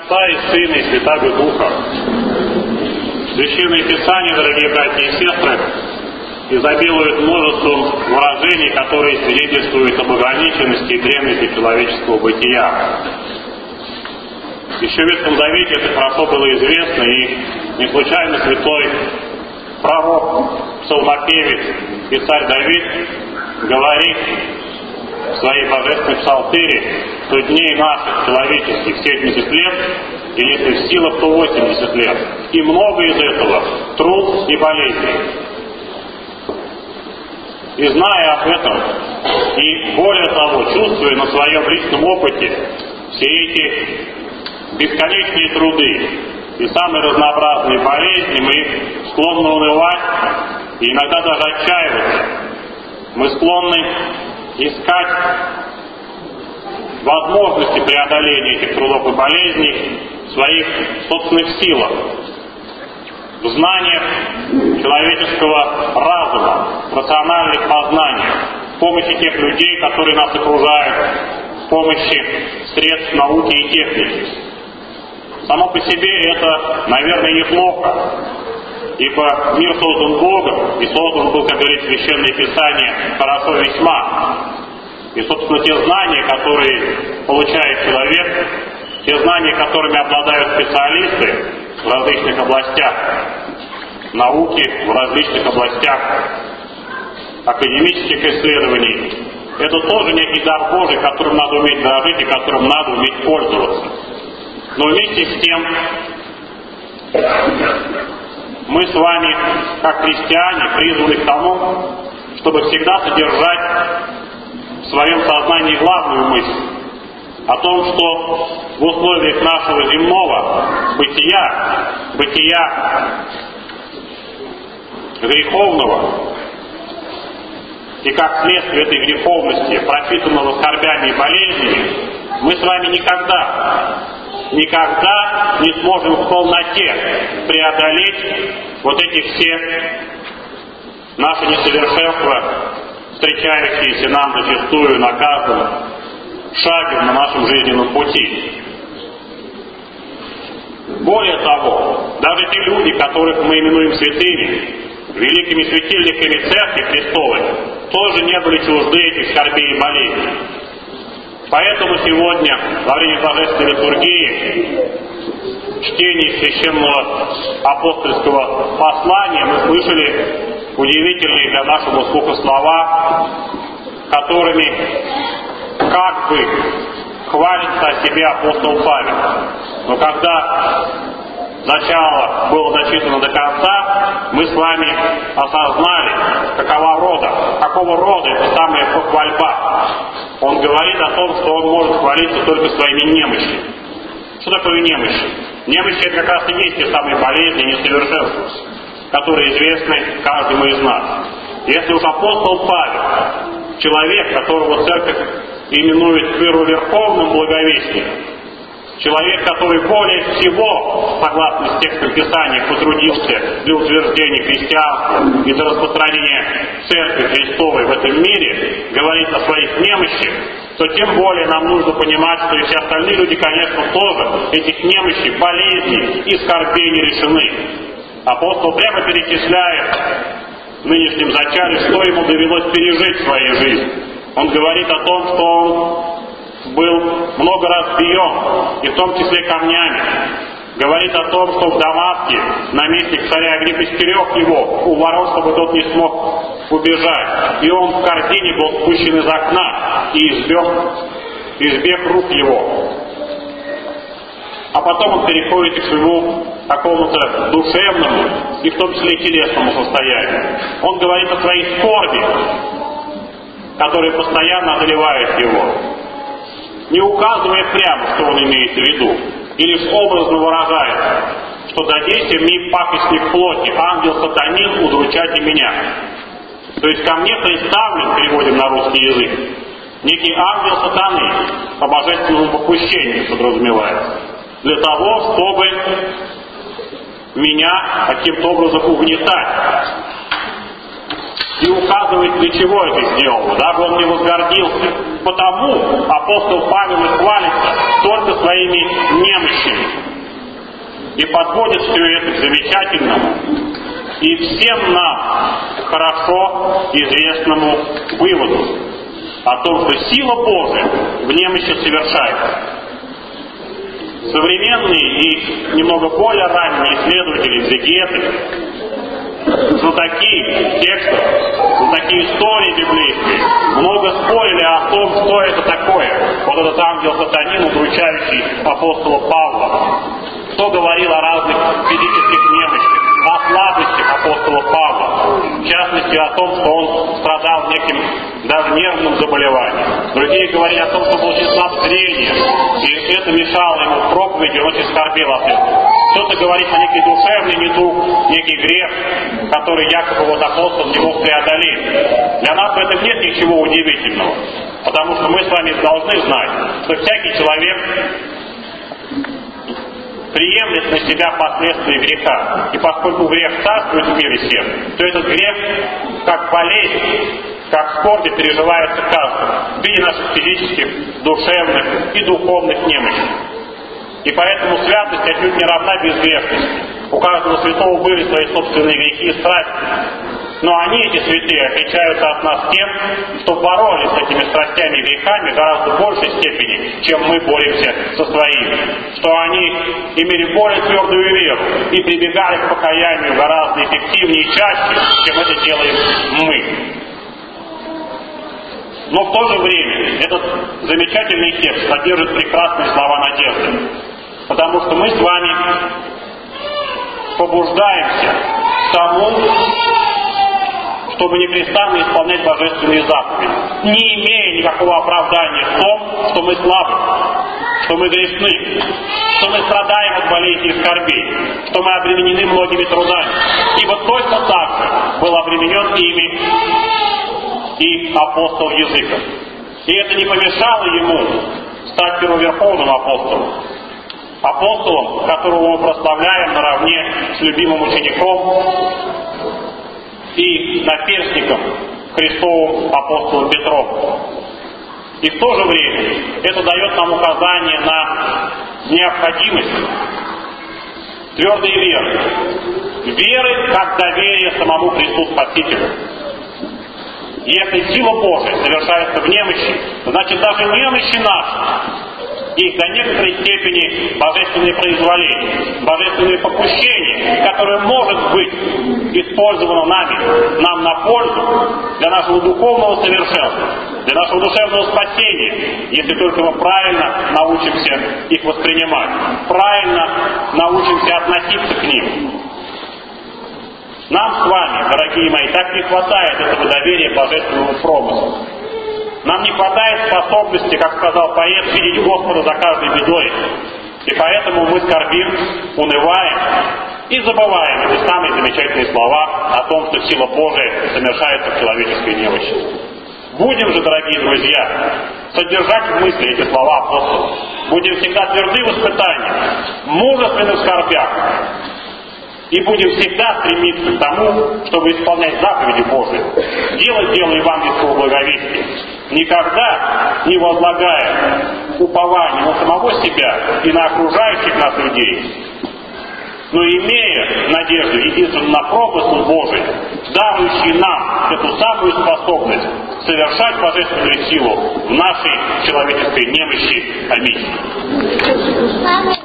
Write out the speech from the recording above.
Отца и Сына и Святаго Духа. Священное Писание, дорогие братья и сестры, изобилует множеством выражений, которые свидетельствуют об ограниченности и древности человеческого бытия. Еще в Ветхом Завете это хорошо было известно, и не случайно святой пророк, псалмопевец и царь Давид говорит в своей божественной псалтире, что дней наших человеческих 70 лет, и если в силах, то 80 лет. И много из этого труд и болезни. И зная об этом, и более того, чувствуя на своем личном опыте все эти бесконечные труды и самые разнообразные болезни, мы склонны унывать и иногда даже отчаиваться. Мы склонны искать возможности преодоления этих трудов и болезней в своих собственных силах, в знаниях человеческого разума, в рациональных познаниях, в помощи тех людей, которые нас окружают, в помощи средств науки и техники. Само по себе это, наверное, неплохо, ибо мир создан Богом, и создан был, как говорит Священное Писание, хорошо весьма. И, собственно, те знания, которые получает человек, те знания, которыми обладают специалисты в различных областях науки, в различных областях академических исследований, это тоже некий дар Божий, которым надо уметь дорожить и которым надо уметь пользоваться. Но вместе с тем мы с вами, как христиане, призваны к тому, чтобы всегда содержать в своем сознании главную мысль о том, что в условиях нашего земного бытия греховного, и как следствие этой греховности, пропитанного скорбями и болезнями, мы с вами никогда не сможем в полноте преодолеть вот эти все наши несовершенства, встречающиеся нам зачастую на каждом шаге на нашем жизненном пути. Более того, даже те люди, которых мы именуем святыми, великими светильниками Церкви Христовой, тоже не были чужды этих скорбей и болезней. Поэтому сегодня, во время Божественной литургии, чтения священного апостольского послания, мы слышали удивительные для нашего слуха слова, которыми как бы хвалится о себе апостол Павел. Но когда начало было зачитано до конца, мы с вами осознали, какого рода это самая похвальба. Он говорит о том, что он может хвалиться только своими немощами. Что такое немощи? Немощи — это как раз и есть те самые болезни и несовершенства, которые известны каждому из нас. Если уж апостол Павел, человек, которого Церковь именует первоверховным благовестником, человек, который более всего, согласно с текстом Писания, потрудился для утверждения христианства и для распространения Церкви Христовой в этом мире, говорит о своих немощах, то тем более нам нужно понимать, что и все остальные люди, конечно, тоже этих немощей, болезней и скорбей не решены. Апостол прямо перечисляет в нынешнем зачале, что ему довелось пережить в своей жизни. Он говорит о том, что он был много раз биен, и в том числе камнями. Говорит о том, что в Дамаске наместник царя Агриппы стерег его у ворот, чтобы тот не смог убежать. И он в корзине был спущен из окна и избег рук его. А потом он переходит к своему какому-то душевному и в том числе телесному состоянию. Он говорит о своей скорби, которые постоянно одолевают его, не указывая прямо, что он имеет в виду, и лишь образно выражает, что дадите мне пакостник плоти, ангел сатанин, удручайте меня. То есть ко мне представлен, переводим на русский язык, некий ангел сатаны по божественному попущению подразумевается, для того, чтобы меня каким-то образом угнетать. И указывает, для чего это сделано, дабы он не возгордился. Потому апостол Павел и хвалится только своими немощами. и подводит все это к замечательному и всем нам хорошо известному выводу о том, что сила Божия в немощи совершается. Современные и немного более ранние исследователи, экзегеты, знатоки текстов, знатоки истории библейской, много спорили о том, что это такое. Вот этот ангел сатанин, удручающий апостола Павла. Кто говорил о разных физических немощах, о слабостях апостола Павла. В частности, о том, что он страдал неким даже нервным заболеванием. Другие говорили о том, что был очень слаб зрение, и это мешало ему в проповеди, он очень скорбел от этого. Кто-то говорит о некий душевный недуг, некий грех, который якобы вот апостол не мог преодолеть. Для нас в этом нет ничего удивительного, потому что мы с вами должны знать, что всякий человек приемлет на себя последствия греха. И поскольку грех царствует в мире всем, то этот грех, как болезнь, как скорби, переживается каждым в виде наших физических, душевных и духовных немощей. И поэтому святость отнюдь не равна безгрешности. У каждого святого были свои собственные грехи и страсти. Но они, эти святые, отличаются от нас тем, что боролись с этими страстями и грехами в гораздо большей степени, чем мы боремся со своими. Что они имели более твердую веру и прибегали к покаянию гораздо эффективнее и чаще, чем это делаем мы. Но в то же время этот замечательный текст содержит прекрасные слова надежды. Потому что мы с вами побуждаемся к тому, чтобы непрестанно исполнять божественные заповеди, не имея никакого оправдания в том, что мы слабы, что мы грешны, что мы страдаем от болезней и скорбей, что мы обременены многими трудами. Ибо точно так же был обременен ими и апостол языков. И это не помешало ему стать первоверховным апостолом. Апостолом, которого мы прославляем наравне с любимым учеником и наперстником Христовым апостолом Петром. И в то же время это дает нам указание на необходимость твердой веры. Веры как доверие самому Христу Спасителю. Если сила Божия совершается в немощи, значит даже немощи наши, их до некоторой степени божественные произволения, божественные попущения, которое может быть использовано нами, нам на пользу для нашего духовного совершенства, для нашего душевного спасения, если только мы правильно научимся их воспринимать, правильно научимся относиться к ним. Нам с вами, дорогие мои, так не хватает этого доверия божественному промыслу. Нам не хватает способности, как сказал поэт, видеть Господа за каждой бедой. И поэтому мы скорбим, унываем и забываем эти самые замечательные слова о том, что сила Божия совершается в человеческой немощи. Будем же, дорогие друзья, содержать в мысли эти слова апостола. Будем всегда тверды в испытаниях, мужественны в скорбях. И будем всегда стремиться к тому, чтобы исполнять заповеди Божии, делать дело евангельского благовестия, никогда не возлагая упование на самого себя и на окружающих нас людей, но имея надежду единственно на промысл Божий, дарующий нам эту самую способность совершать божественную силу в нашей человеческой немощи. Аминь.